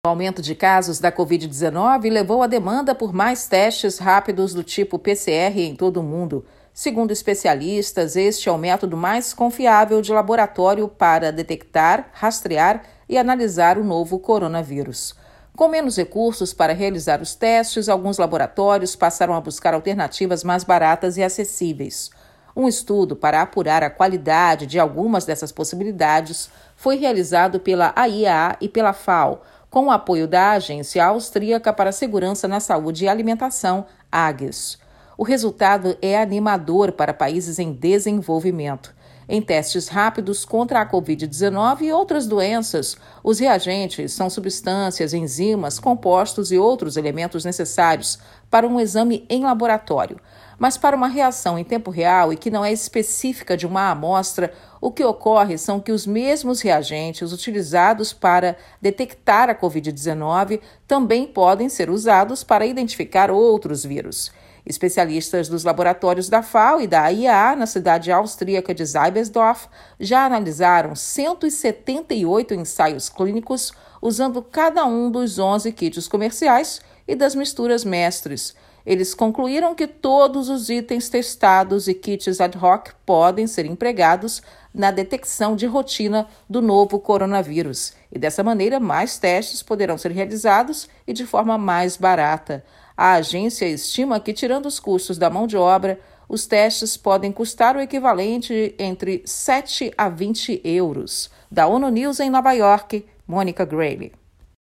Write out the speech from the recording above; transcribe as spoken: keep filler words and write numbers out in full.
O aumento de casos da covid dezenove levou à demanda por mais testes rápidos do tipo P C R em todo o mundo. Segundo especialistas, este é o método mais confiável de laboratório para detectar, rastrear e analisar o novo coronavírus. Com menos recursos para realizar os testes, alguns laboratórios passaram a buscar alternativas mais baratas e acessíveis. Um estudo para apurar a qualidade de algumas dessas possibilidades foi realizado pela A I A e pela F A O, com o apoio da Agência Austríaca para a Segurança na Saúde e Alimentação, A G E S. O resultado é animador para países em desenvolvimento. Em testes rápidos contra a covid dezenove e outras doenças, os reagentes são substâncias, enzimas, compostos e outros elementos necessários para um exame em laboratório. Mas para uma reação em tempo real e que não é específica de uma amostra, o que ocorre são que os mesmos reagentes utilizados para detectar a covid dezenove também podem ser usados para identificar outros vírus. Especialistas dos laboratórios da F A O e da A I A na cidade austríaca de Seibersdorf já analisaram cento e setenta e oito ensaios clínicos usando cada um dos onze kits comerciais e das misturas mestres. Eles concluíram que todos os itens testados e kits ad hoc podem ser empregados na detecção de rotina do novo coronavírus. E dessa maneira, mais testes poderão ser realizados e de forma mais barata. A agência estima que, tirando os custos da mão de obra, os testes podem custar o equivalente entre sete a vinte euros. Da ONU News em Nova York, Mônica Grayle.